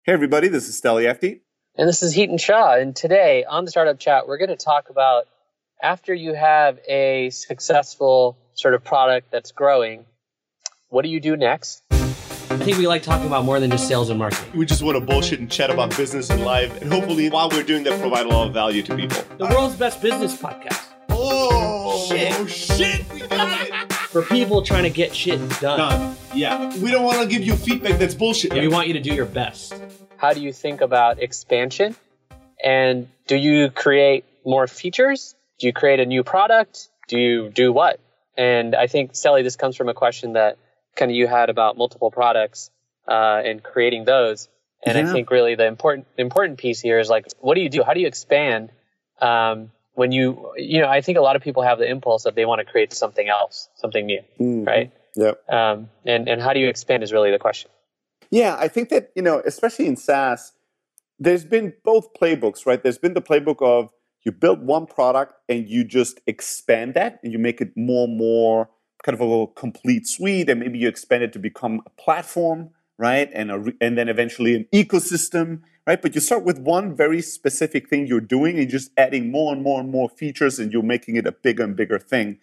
Hey everybody, this is Steli Efti. And this is Heaton Shaw. And today on the Startup Chat, we're going to talk about after you have a successful sort of product that's growing, what do you do next? I think we like talking about more than just sales and marketing. We just want to bullshit and chat about business and life, and hopefully while we're doing that, provide a lot of value to people. The world's best business podcast. Oh, shit, we got it. For people trying to get shit done. Yeah. We don't want to give you feedback that's bullshit. We want you to do your best. How do you think about expansion? And do you create more features? Do you create a new product? Do you do what? And I think, Steli, this comes from a question that kind of you had about multiple products and creating those. And I think really the important piece here is like, what do you do? How do you expand when I think a lot of people have the impulse that they want to create something else, something new, right? Yep. And how do you expand is really the question. Yeah, I think that, especially in SaaS, there's been both playbooks, right? There's been the playbook of you build one product and you just expand that and you make it more and more kind of a complete suite, and maybe you expand it to become a platform, right? And then eventually an ecosystem, right? But you start with one very specific thing you're doing and just adding more and more and more features, and you're making it a bigger and bigger thing.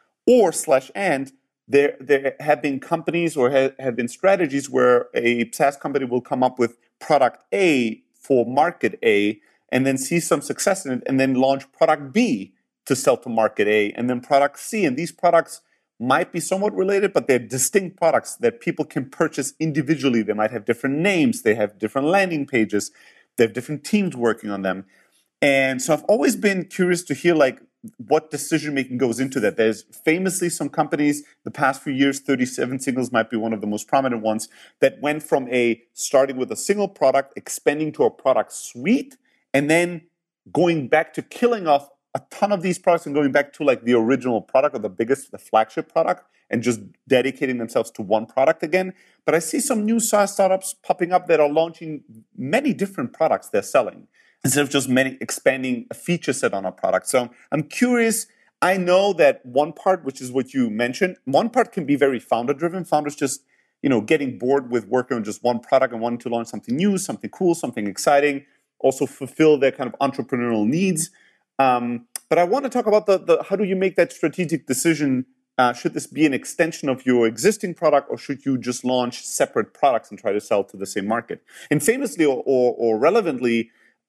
And there have been companies or have been strategies where a SaaS company will come up with product A for market A and then see some success in it and then launch product B to sell to market A and then product C. And these products might be somewhat related, but they're distinct products that people can purchase individually. They might have different names. They have different landing pages. They have different teams working on them. And so I've always been curious to hear what decision-making goes into that. There's famously some companies the past few years, 37 Signals might be one of the most prominent ones, that went from starting with a single product, expanding to a product suite, and then going back to killing off a ton of these products and going back to the original product or the flagship product and just dedicating themselves to one product again. But I see some new SaaS startups popping up that are launching many different products they're selling, instead of just expanding a feature set on a product. So I'm curious. I know that one part, which is what you mentioned, one part can be very founder-driven. Founders just, getting bored with working on just one product and wanting to launch something new, something cool, something exciting, also fulfill their kind of entrepreneurial needs. But I want to talk about the how do you make that strategic decision? Should this be an extension of your existing product, or should you just launch separate products and try to sell to the same market? And famously or relevantly,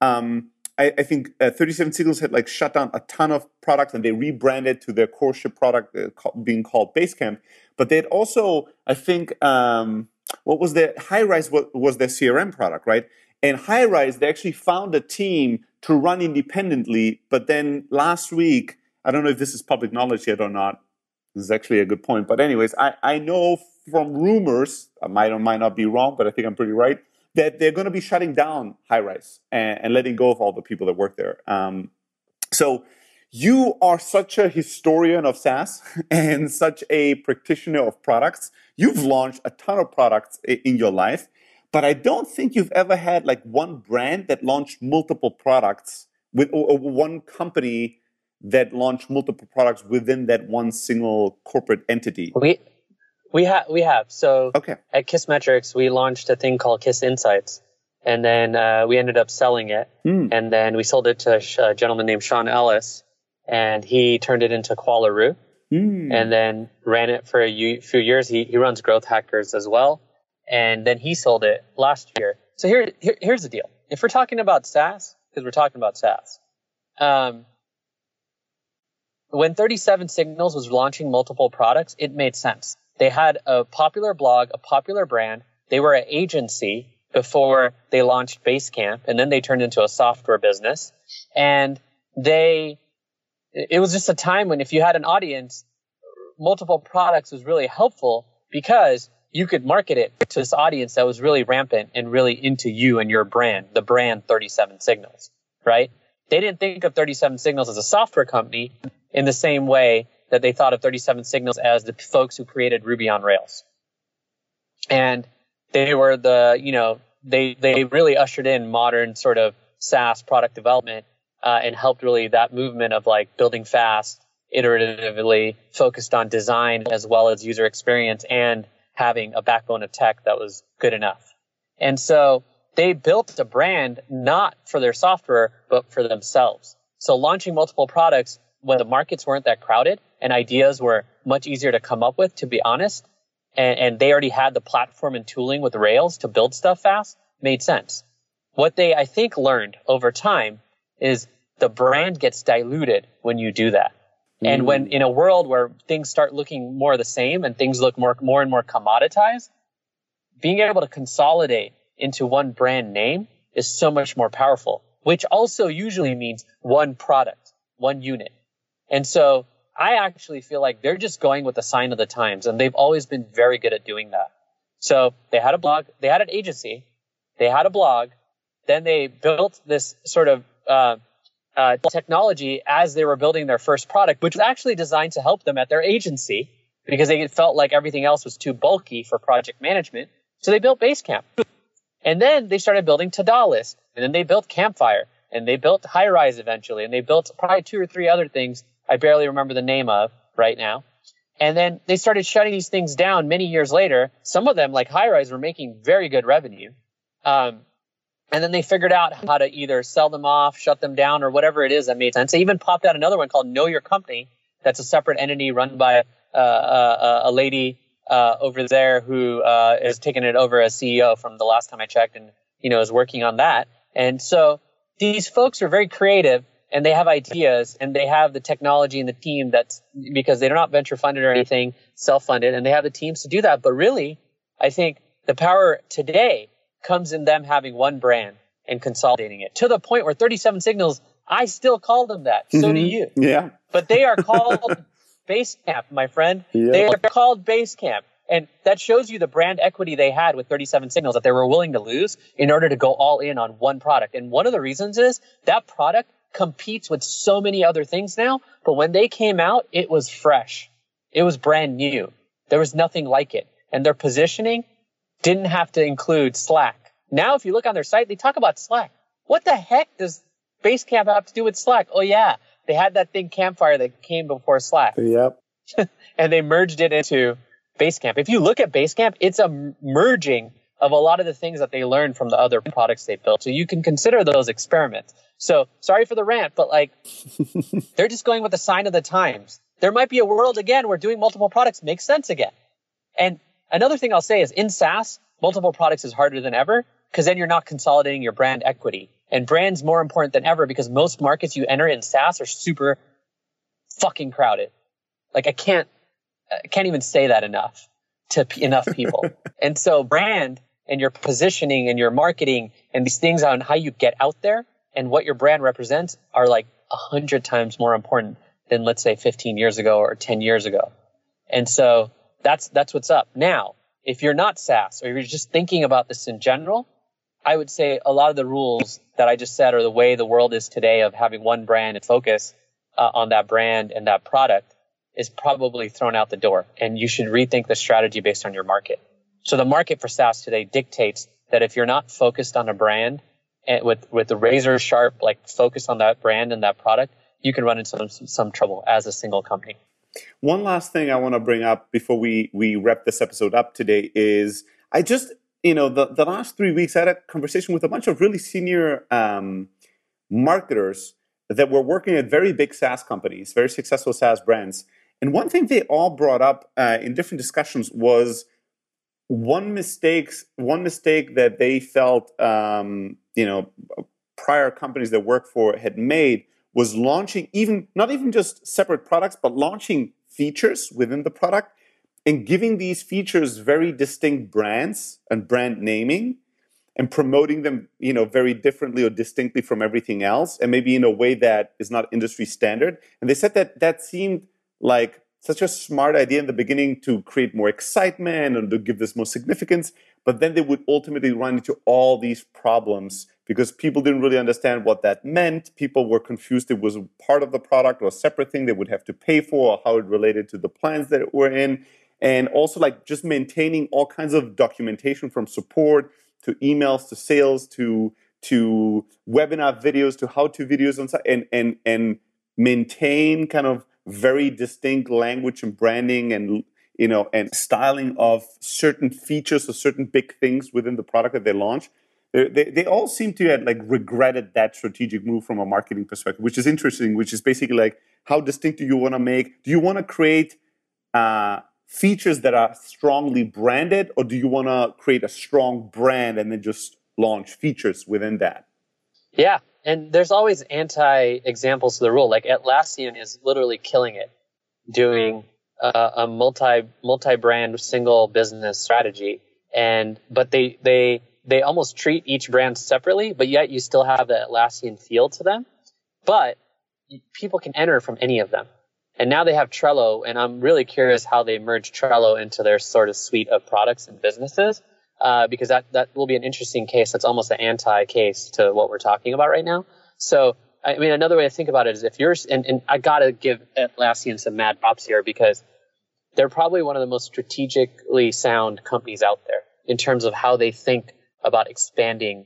I think 37 Signals had shut down a ton of products and they rebranded to their core ship product being called Basecamp. But they had also, I think, what was their Highrise was their CRM product, right? And Highrise, they actually found a team to run independently. But then last week, I don't know if this is public knowledge yet or not. This is actually a good point. But anyways, I know from rumors, I might or might not be wrong, but I think I'm pretty right, that they're going to be shutting down Highrise and letting go of all the people that work there. So you are such a historian of SaaS and such a practitioner of products. You've launched a ton of products in your life, but I don't think you've ever had one brand that launched multiple products or one company that launched multiple products within that one single corporate entity. We have. So okay. At Kissmetrics, we launched a thing called Kiss Insights. And then we ended up selling it. And then we sold it to a gentleman named Sean Ellis. And he turned it into Qualaroo. And then ran it for a few years. He runs Growth Hackers as well. And then he sold it last year. So here's the deal. If we're talking about SaaS, because we're talking about SaaS, when 37 Signals was launching multiple products, it made sense. They had a popular blog, a popular brand. They were an agency before they launched Basecamp, and then they turned into a software business. And it was just a time when if you had an audience, multiple products was really helpful because you could market it to this audience that was really rampant and really into you and your brand, the brand 37 Signals, right? They didn't think of 37 Signals as a software company in the same way that they thought of 37 Signals as the folks who created Ruby on Rails. And they were they really ushered in modern sort of SaaS product development and helped really that movement of building fast, iteratively, focused on design as well as user experience and having a backbone of tech that was good enough. And so they built a brand not for their software, but for themselves. So launching multiple products when the markets weren't that crowded and ideas were much easier to come up with, to be honest, and they already had the platform and tooling with Rails to build stuff fast, made sense. What they, I think, learned over time is the brand gets diluted when you do that. And when in a world where things start looking more the same and things look more and more commoditized, being able to consolidate into one brand name is so much more powerful, which also usually means one product, one unit. And so I actually feel like they're just going with the sign of the times, and they've always been very good at doing that. So they had a blog, they had an agency, they had a blog, then they built this sort of technology as they were building their first product, which was actually designed to help them at their agency because they felt like everything else was too bulky for project management. So they built Basecamp. And then they started building Todoist. And then they built Campfire. And they built Highrise eventually. And they built probably 2 or 3 other things I barely remember the name of right now. And then they started shutting these things down many years later. Some of them, like Highrise, were making very good revenue. And then they figured out how to either sell them off, shut them down, or whatever it is that made sense. They even popped out another one called Know Your Company. That's a separate entity run by a lady over there who is taking it over as CEO from the last time I checked, and is working on that. And so these folks are very creative, and they have ideas, and they have the technology and the team that's because they're not venture funded or anything, self-funded, and they have the teams to do that. But really, I think the power today comes in them having one brand and consolidating it to the point where 37 Signals, I still call them that. So do you. Yeah. But they are called Basecamp, my friend. Yeah. They are called Basecamp. And that shows you the brand equity they had with 37 Signals that they were willing to lose in order to go all in on one product. And one of the reasons is that product competes with so many other things now. But when they came out, it was fresh. It was brand new. There was nothing like it. And their positioning didn't have to include Slack. Now, if you look on their site, they talk about Slack. What the heck does Basecamp have to do with Slack? Oh, yeah. They had that thing Campfire that came before Slack. Yep. And they merged it into Basecamp. If you look at Basecamp, it's a merging of a lot of the things that they learned from the other products they built. So you can consider those experiments. So sorry for the rant, but they're just going with the sign of the times. There might be a world again where doing multiple products makes sense again. And another thing I'll say is in SaaS, multiple products is harder than ever because then you're not consolidating your brand equity. And brand's more important than ever because most markets you enter in SaaS are super fucking crowded. I can't even say that enough to enough people. And so brand and your positioning and your marketing and these things on how you get out there and what your brand represents are 100 times more important than, let's say, 15 years ago or 10 years ago. And so that's what's up. Now, if you're not SaaS or you're just thinking about this in general, I would say a lot of the rules that I just said or the way the world is today of having one brand and focus on that brand and that product is probably thrown out the door. And you should rethink the strategy based on your market. So the market for SaaS today dictates that if you're not focused on a brand and with the razor sharp focus on that brand and that product, you can run into some trouble as a single company. One last thing I want to bring up before we wrap this episode up today is I just, the last 3 weeks I had a conversation with a bunch of really senior marketers that were working at very big SaaS companies, very successful SaaS brands. And one thing they all brought up in different discussions was one mistake that they felt, prior companies they worked for had made was launching not even just separate products, but launching features within the product and giving these features very distinct brands and brand naming and promoting them, very differently or distinctly from everything else, and maybe in a way that is not industry standard. And they said that seemed like such a smart idea in the beginning to create more excitement and to give this more significance, but then they would ultimately run into all these problems because people didn't really understand what that meant. People were confused it was part of the product or a separate thing they would have to pay for or how it related to the plans that we're in. And also just maintaining all kinds of documentation from support to emails to sales to webinar videos to how-to videos and maintain kind of very distinct language and branding and and styling of certain features or certain big things within the product that they launch. They all seem to have like regretted that strategic move from a marketing perspective, which is interesting, which is basically like, how distinct do you want to make? Do you want to create features that are strongly branded, or do you want to create a strong brand and then just launch features within that? Yeah. And there's always anti-examples to the rule. Like Atlassian is literally killing it, doing a multi-brand single business strategy. But they almost treat each brand separately, but yet you still have the Atlassian feel to them. But people can enter from any of them. And now they have Trello, and I'm really curious how they merge Trello into their sort of suite of products and businesses, because that will be an interesting case. That's almost an anti-case to what we're talking about right now. So, I mean, another way to think about it is if you're, and I got to give Atlassian some mad props here, because they're probably one of the most strategically sound companies out there in terms of how they think about expanding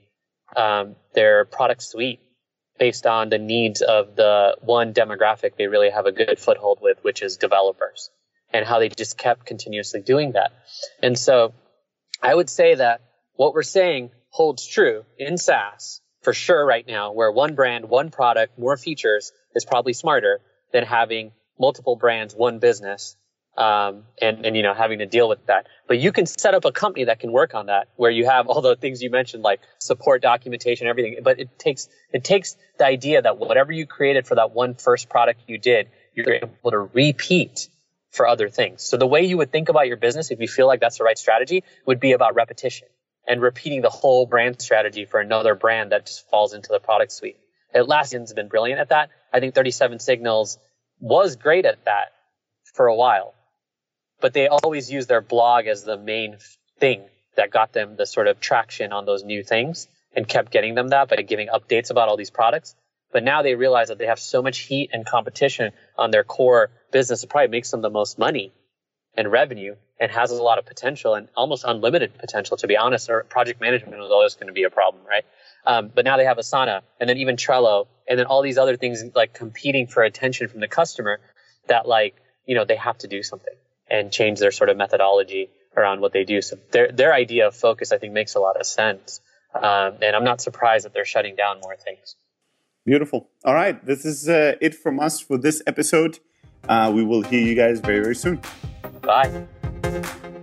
their product suite based on the needs of the one demographic they really have a good foothold with, which is developers, and how they just kept continuously doing that. And so I would say that what we're saying holds true in SaaS for sure right now, where one brand, one product, more features is probably smarter than having multiple brands, one business, and having to deal with that. But you can set up a company that can work on that, where you have all the things you mentioned, like support, documentation, everything. But it takes the idea that whatever you created for that one first product you did, you're able to repeat for other things. So the way you would think about your business, if you feel like that's the right strategy, would be about repetition and repeating the whole brand strategy for another brand that just falls into the product suite. Atlassian's been brilliant at that. I think 37 Signals was great at that for a while. But they always use their blog as the main thing that got them the sort of traction on those new things, and kept getting them that by giving updates about all these products. But now they realize that they have so much heat and competition on their core business. It probably makes them the most money and revenue, and has a lot of potential, and almost unlimited potential, to be honest. Or project management was always going to be a problem, right? But now they have Asana, and then even Trello, and then all these other things like competing for attention from the customer, that they have to do something and change their sort of methodology around what they do. So their idea of focus, I think, makes a lot of sense. And I'm not surprised that they're shutting down more things. Beautiful. All right. This is it from us for this episode. We will hear you guys very, very soon. Bye.